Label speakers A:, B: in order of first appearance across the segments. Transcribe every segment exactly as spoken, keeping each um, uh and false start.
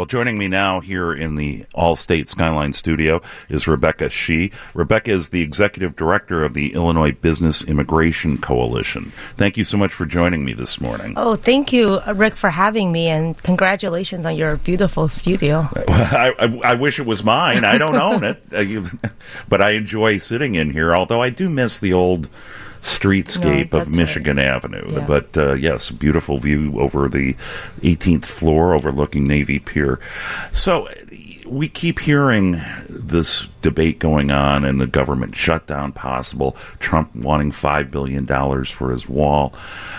A: Well, joining me now here in the All-State Skyline studio is Rebecca Shih. Rebecca is the Executive Director of the Illinois Business Immigration Coalition. Thank you so much for joining me this morning.
B: Oh, thank you, Rick, for having me, and congratulations on your beautiful studio.
A: I, I, I wish it was mine. I don't own it, but I enjoy sitting in here, although I do miss the old streetscape
B: no,
A: of Michigan
B: right.
A: Avenue.
B: Yeah.
A: But uh, yes, beautiful view over the eighteenth floor overlooking Navy Pier. So we keep hearing this debate going on and the government shutdown possible, Trump wanting five billion dollars for his wall.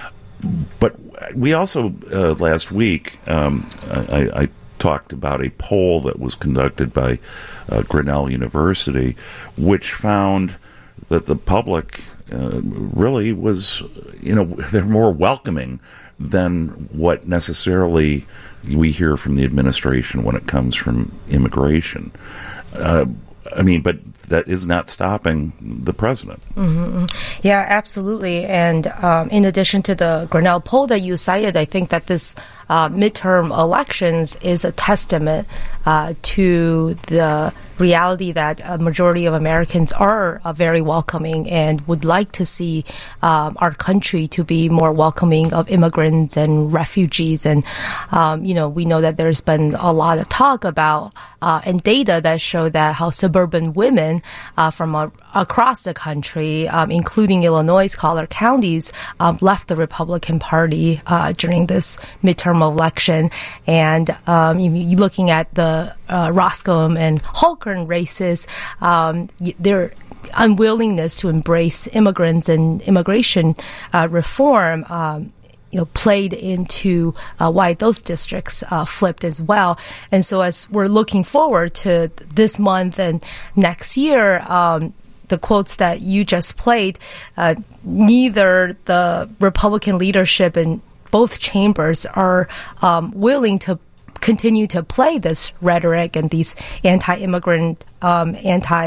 A: But we also, uh, last week, um, I, I talked about a poll that was conducted by uh, Grinnell University, which found that the public Uh, really was, you know, they're more welcoming than what necessarily we hear from the administration when it comes from immigration. Uh, I mean, but that is not stopping the president.
B: Mm-hmm. Yeah, absolutely. And um, in addition to the Grinnell poll that you cited, I think that this uh, midterm elections is a testament uh, to the reality that a majority of Americans are uh, very welcoming and would like to see um, our country to be more welcoming of immigrants and refugees. And, um, you know, we know that there's been a lot of talk about uh, and data that show that how suburban women uh, from uh, across the country, um, including Illinois' collar counties, um, left the Republican Party uh, during this midterm election. And um, you, looking at the uh, Roscoe and Holkern races, um, their unwillingness to embrace immigrants and immigration uh, reform um, you know, played into uh, why those districts uh, flipped as well. And so as we're looking forward to this month and next year, um, the quotes that you just played, uh, neither the Republican leadership in both chambers are um, willing to continue to play this rhetoric and these anti-immigrant, um,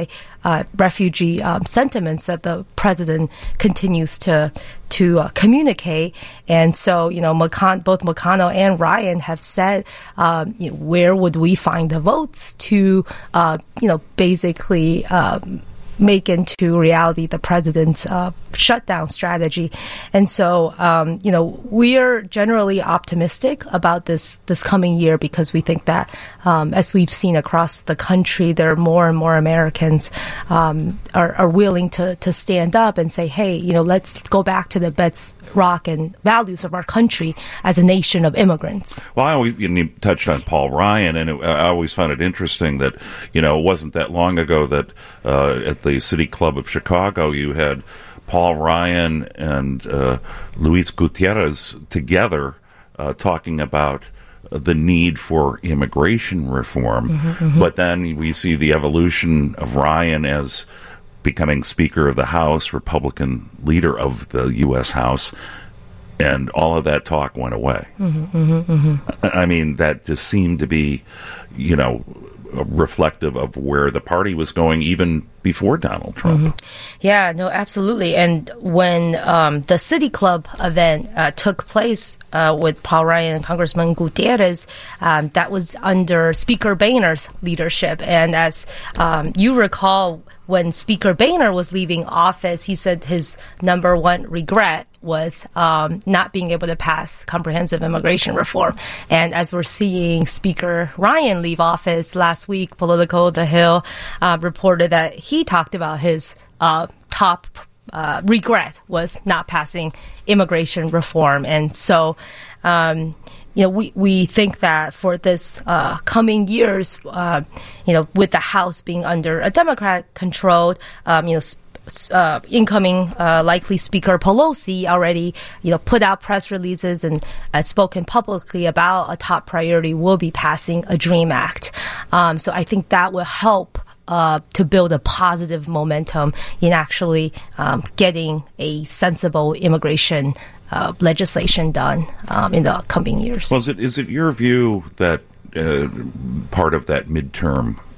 B: anti-refugee uh, um, sentiments that the president continues to to uh, communicate. And so, you know, McCon- both McConnell and Ryan have said, um, you know, where would we find the votes to, uh, you know, basically um, make into reality the president's uh, shutdown strategy. And so, um, you know, we are generally optimistic about this this coming year because we think that, um, as we've seen across the country, there are more and more Americans um, are, are willing to, to stand up and say, hey, you know, let's go back to the bedrock and values of our country as a nation of immigrants.
A: Well, I always, you touched on Paul Ryan, and it, I always found it interesting that, you know, it wasn't that long ago that uh, at the City Club of Chicago, you had Paul Ryan and uh, Luis Gutierrez together uh, talking about the need for immigration reform. Mm-hmm, mm-hmm. But then we see the evolution of Ryan as becoming Speaker of the House, Republican leader of the U S House, and all of that talk went away.
B: Mm-hmm, mm-hmm, mm-hmm.
A: I mean, that just seemed to be, you know, reflective of where the party was going even before Donald Trump.
B: Mm-hmm. Yeah, no, absolutely. And when um, the City Club event uh, took place uh, with Paul Ryan and Congressman Gutierrez, um, that was under Speaker Boehner's leadership. And as um, you recall, when Speaker Boehner was leaving office, he said his number one regret was um, not being able to pass comprehensive immigration reform. And as we're seeing Speaker Ryan leave office last week, Politico, The Hill uh, reported that he talked about his uh, top uh, regret was not passing immigration reform. And so, um, you know, we, we think that for this uh, coming years, uh, you know, with the House being under a Democrat-controlled, um, you know, Uh, incoming uh, likely Speaker Pelosi already, you know, put out press releases and uh, spoken publicly about a top priority will be passing a DREAM Act. Um, so I think that will help uh, to build a positive momentum in actually um, getting a sensible immigration uh, legislation done um, in the coming years.
A: Well, is it, is it your view that uh, part of that midterm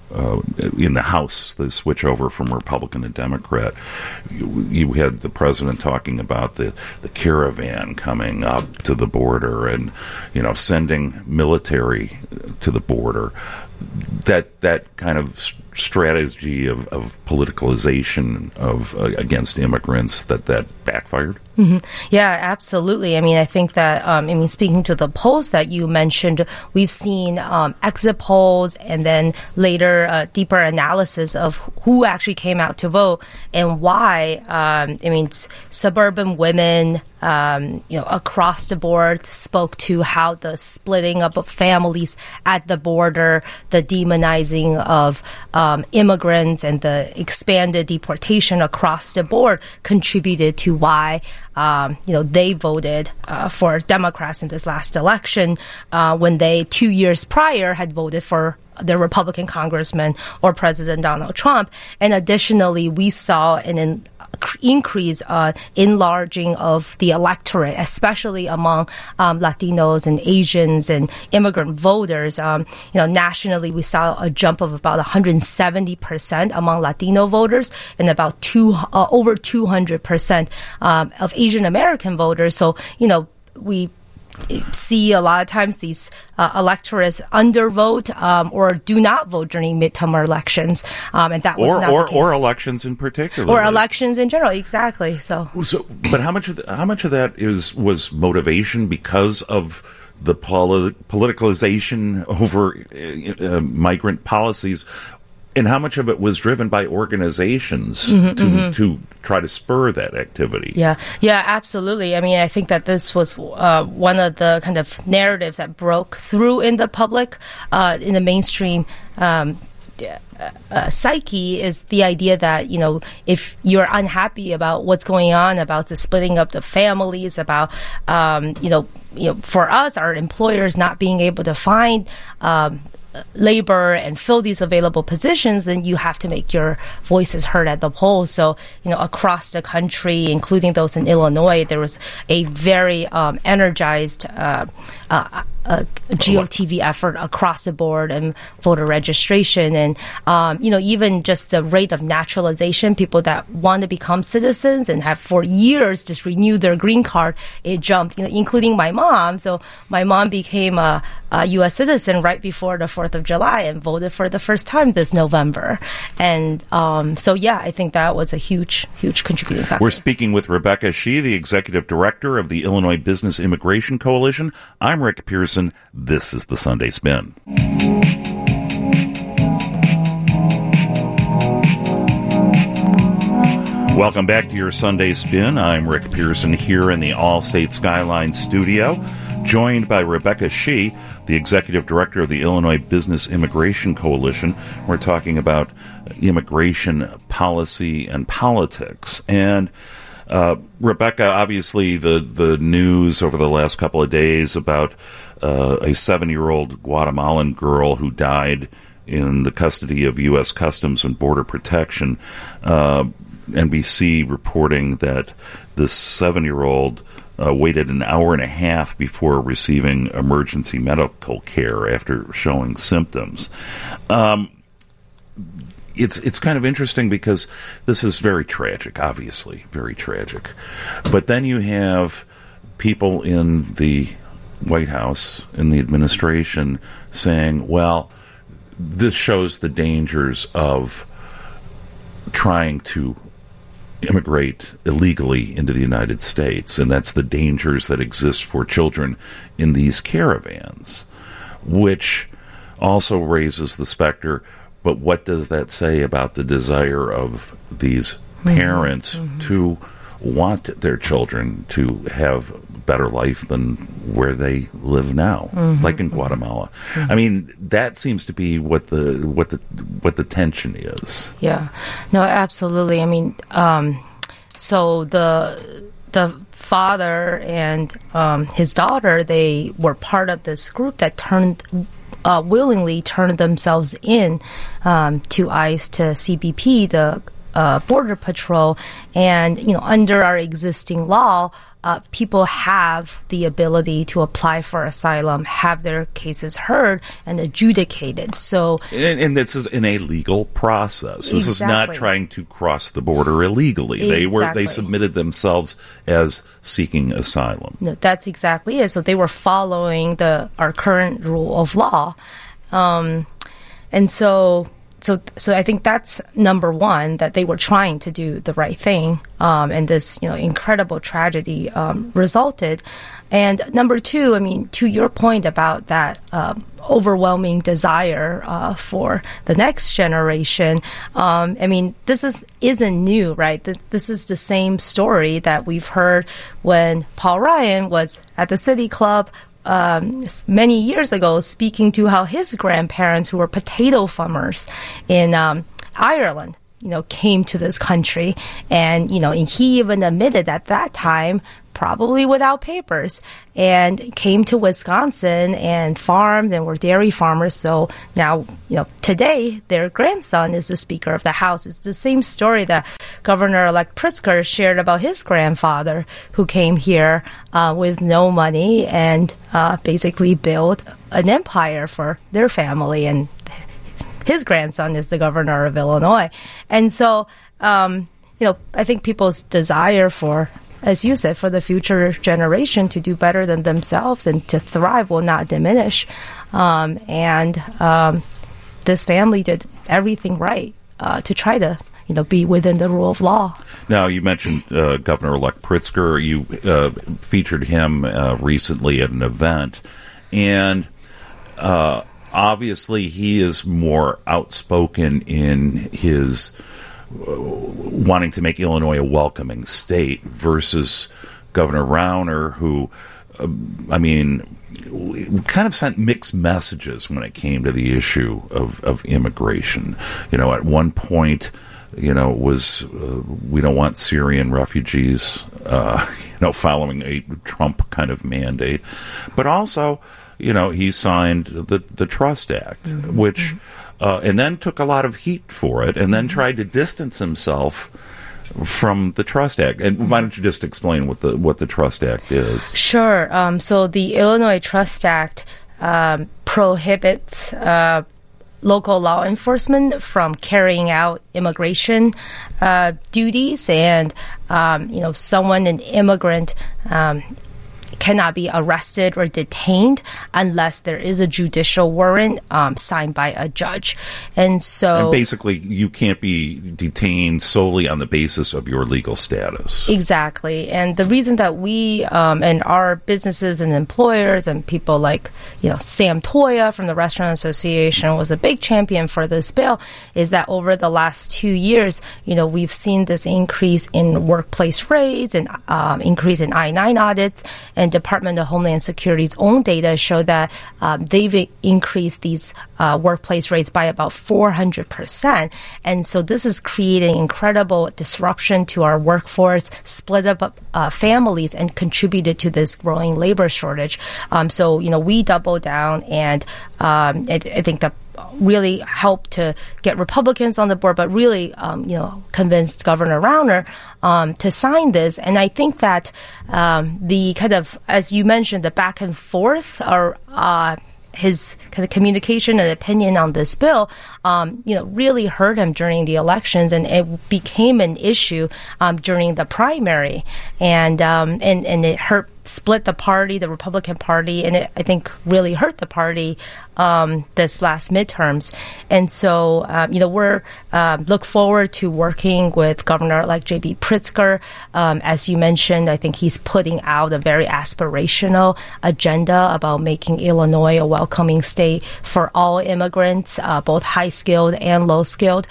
A: uh, in the House, the switch over from Republican to Democrat, you, you had the president talking about the, the caravan coming up to the border and, you know, sending military to the border. That that kind of strategy of, of politicalization of uh, against immigrants, that that backfired.
B: Mm-hmm. Yeah, absolutely. I mean, I think that, um, I mean, speaking to the polls that you mentioned, we've seen um, exit polls and then later uh, deeper analysis of who actually came out to vote and why. Um, I mean, suburban women, um, you know, across the board spoke to how the splitting up of families at the border, the demonizing of um, immigrants, and the expanded deportation across the board contributed to why Um, you know, they voted uh, for Democrats in this last election uh, when they, two years prior, had voted for the Republican congressman or President Donald Trump. And additionally, we saw an in, increase, uh, enlarging of the electorate, especially among um, Latinos and Asians and immigrant voters. Um, you know, nationally, we saw a jump of about one hundred seventy percent among Latino voters and about two uh, over two hundred percent um, of Asian American voters. So, you know, we see a lot of times these uh, electorates undervote um, or do not vote during midterm elections, um, and that was
A: or
B: not
A: or,
B: the case.
A: or elections in particular,
B: or elections in general. Exactly. So,
A: so but how much of the, how much of that is was motivation because of the poli- politicalization over uh, uh, migrant policies? And how much of it was driven by organizations mm-hmm, to mm-hmm. to try to spur that activity?
B: Yeah, yeah, absolutely. I mean, I think that this was uh, one of the kind of narratives that broke through in the public, uh, in the mainstream um, uh, psyche, is the idea that, you know, if you're unhappy about what's going on, about the splitting up the families, about, um, you know, you know, for us, our employers not being able to find um, labor and fill these available positions, then you have to make your voices heard at the polls. So, you know, across the country, including those in Illinois, there was a very um, energized uh, uh, uh, G O T V effort across the board and voter registration. And, um, you know, even just the rate of naturalization, people that want to become citizens and have for years just renewed their green card, it jumped, you know, including my mom. So my mom became a, a U S citizen right before the fourth of July and voted for the first time this November. And um, so, yeah, I think that was a huge, huge contributing factor.
A: We're speaking with Rebecca Shih, the executive director of the Illinois Business Immigration Coalition. I'm Rick Pearson. This is the Sunday Spin. Welcome back to your Sunday Spin. I'm Rick Pearson here in the All-State Skyline studio, joined by Rebecca Shih, the executive director of the Illinois Business Immigration Coalition. We're talking about immigration policy and politics. And uh, Rebecca, obviously the, the news over the last couple of days about uh, a seven-year-old Guatemalan girl who died in the custody of U S Customs and Border Protection. Uh, N B C reporting that this seven-year-old uh, waited an hour and a half before receiving emergency medical care after showing symptoms. Um, it's it's kind of interesting because this is very tragic, obviously, very tragic. But then you have people in the White House, in the administration, saying, well, this shows the dangers of trying to immigrate illegally into the United States, and that's the dangers that exist for children in these caravans, which also raises the specter, but what does that say about the desire of these parents mm-hmm. to want their children to have better life than where they live now, mm-hmm. like in Guatemala? Mm-hmm. I mean, that seems to be what the what the what the tension is.
B: Yeah, no, absolutely. I mean, um, so the the father and um, his daughter, they were part of this group that turned. Uh, willingly turned themselves in um, to ICE, to C B P, the uh, Border Patrol, and you know, under our existing law, uh, people have the ability to apply for asylum, have their cases heard and adjudicated. So,
A: and, and this is in a legal process. This exactly. is not trying to cross the border illegally. Exactly. They were they submitted themselves as seeking asylum.
B: No, that's exactly it. So they were following the our current rule of law, um, and so. So, so I think that's number one, that they were trying to do the right thing, um, and this, you know, incredible tragedy um, resulted. And number two, I mean, to your point about that um, overwhelming desire uh, for the next generation, um, I mean, this is isn't new, right? This is the same story that we've heard when Paul Ryan was at the City Club Um, many years ago, speaking to how his grandparents, who were potato farmers in um, Ireland, you know, came to this country, and you know, and he even admitted at that time, probably without papers, and came to Wisconsin and farmed and were dairy farmers. So now, you know, today their grandson is the Speaker of the House. It's the same story that Governor-elect Pritzker shared about his grandfather, who came here uh, with no money and uh, basically built an empire for their family. And his grandson is the governor of Illinois. And so, um, you know, I think people's desire for, as you said, for the future generation to do better than themselves and to thrive will not diminish. Um, and um, this family did everything right uh, to try to, you know, be within the rule of law.
A: Now, you mentioned uh, Governor-elect Pritzker. You uh, featured him uh, recently at an event, and uh, obviously he is more outspoken in his wanting to make Illinois a welcoming state versus Governor Rauner, who, uh, I mean, kind of sent mixed messages when it came to the issue of, of immigration. You know, at one point, you know, was uh, we don't want Syrian refugees, uh, you know, following a Trump kind of mandate. But also, you know, he signed the, the Trust Act, mm-hmm. which... Uh, and then took a lot of heat for it, and then tried to distance himself from the Trust Act. And why don't you just explain what the what the Trust Act is?
B: Sure. Um, so the Illinois Trust Act um, prohibits uh, local law enforcement from carrying out immigration uh, duties, and um, you know, someone, an immigrant, Um, cannot be arrested or detained unless there is a judicial warrant um, signed by a judge. And so...
A: And basically, you can't be detained solely on the basis of your legal status.
B: Exactly. And the reason that we um, and our businesses and employers and people like, you know, Sam Toya from the Restaurant Association was a big champion for this bill is that over the last two years, you know, we've seen this increase in workplace raids and um, increase in I nine audits, and Department of Homeland Security's own data show that um, they've increased these uh, workplace rates by about four hundred percent. And so this is creating incredible disruption to our workforce, split up uh, families, and contributed to this growing labor shortage. Um, so, you know, we doubled down, and um, I, I think that really helped to get Republicans on the board, but really, um, you know, convinced Governor Rauner um, to sign this. And I think that um, the kind of, as you mentioned, the back and forth or uh, his kind of communication and opinion on this bill, um, you know, really hurt him during the elections, and it became an issue um, during the primary, and um, and and it hurt. Split the party, the Republican Party, and it, I think, really hurt the party um, this last midterms. And so, um, you know, we're um, look forward to working with Governor-elect J B Pritzker. Um, as you mentioned, I think he's putting out a very aspirational agenda about making Illinois a welcoming state for all immigrants, uh, both high-skilled and low-skilled.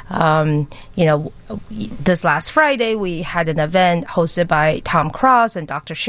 B: Um, you know, this last Friday, we had an event hosted by Tom Cross and Doctor Sherrick at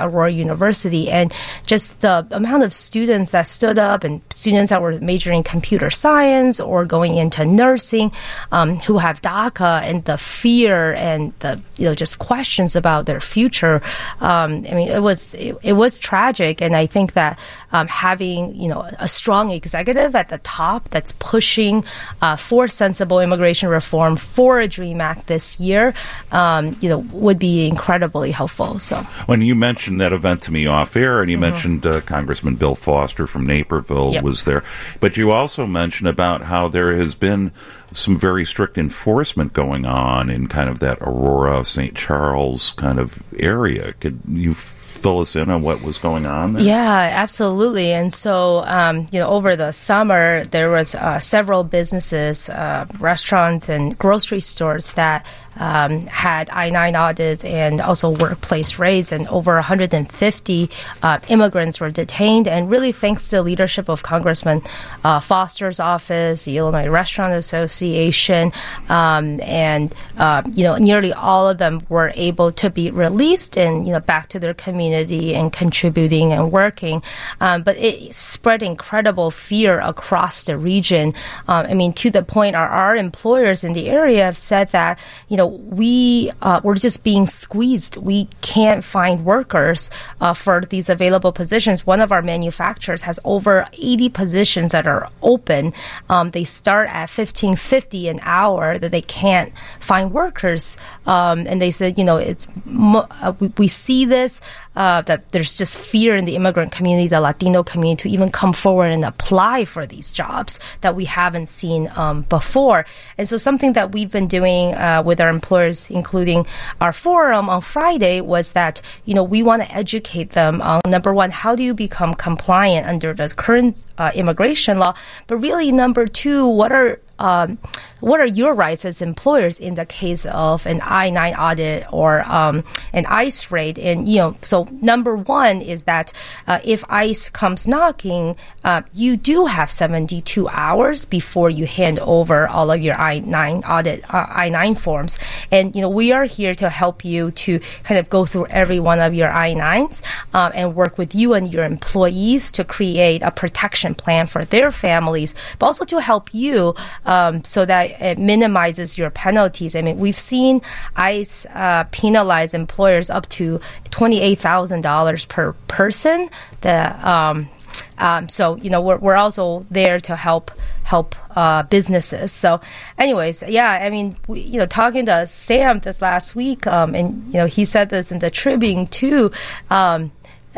B: Aurora University. And just the amount of students that stood up and students that were majoring in computer science or going into nursing, um, who have DACA, and the fear and the, you know, just questions about their future. Um, I mean, it was, it, it was tragic. And I think that um, having, you know, a strong executive at the top that's pushing uh, for sensible immigration reform, for a DREAM Act this year, um, you know, would be incredibly helpful. So
A: when you mentioned that event to me off air, and you mm-hmm. mentioned uh, Congressman Bill Foster from Naperville yep. was there, but you also mentioned about how there has been some very strict enforcement going on in kind of that Aurora, Saint Charles kind of area. Could you fill us in on what was going on there?
B: Yeah, absolutely. And so, um, you know, over the summer, there was uh, several businesses, uh, restaurants and grocery stores that Um, had I nine audits and also workplace raids, and over one hundred fifty uh, immigrants were detained. And really, thanks to the leadership of Congressman uh, Foster's office, the Illinois Restaurant Association, um, and uh, you know, nearly all of them were able to be released and, you know, back to their community and contributing and working. Um, but it spread incredible fear across the region. Um, I mean, to the point, our, our employers in the area have said that, you know, we uh, we're just being squeezed. We can't find workers uh, for these available positions. One of our manufacturers has over eighty positions that are open. Um, they start at fifteen fifty an hour that they can't find workers. Um, and they said, you know, it's uh, we, we see this, uh, that there's just fear in the immigrant community, the Latino community, to even come forward and apply for these jobs that we haven't seen um, before. And so something that we've been doing uh, with our employers, including our forum on Friday, was that, you know, we want to educate them on, number one, how do you become compliant under the current uh, immigration law? But really, number two, what are Um, what are your rights as employers in the case of an I nine audit or um, an ICE raid? And, you know, so number one is that uh, if ICE comes knocking, uh, you do have seventy-two hours before you hand over all of your I nine audit, uh, I nine forms. And, you know, we are here to help you to kind of go through every one of your I nines um, and work with you and your employees to create a protection plan for their families, but also to help you Um, so that it minimizes your penalties. I mean, we've seen ICE uh, penalize employers up to twenty-eight thousand dollars per person. The, um, um, so, you know, we're, we're also there to help help uh, businesses. So anyways, yeah, I mean, we, you know, talking to Sam this last week, um, and, you know, he said this in the Tribune too, um,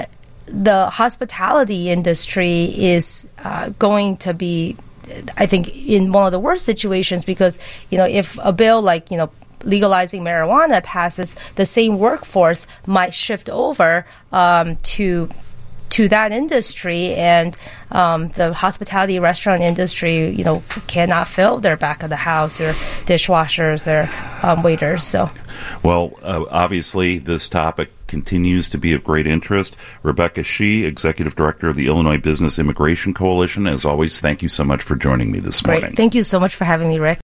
B: the hospitality industry is uh, going to be, I think, in one of the worst situations, because, you know, if a bill like, you know, legalizing marijuana passes, the same workforce might shift over um, to to that industry, and um, the hospitality restaurant industry, you know, cannot fill their back of the house, their dishwashers, their um, waiters. So,
A: well, uh, obviously, this topic continues to be of great interest. Rebecca Shi, Executive Director of the Illinois Business Immigration Coalition. As always, thank you so much for joining me this morning.
B: Great. Thank you so much for having me, Rick.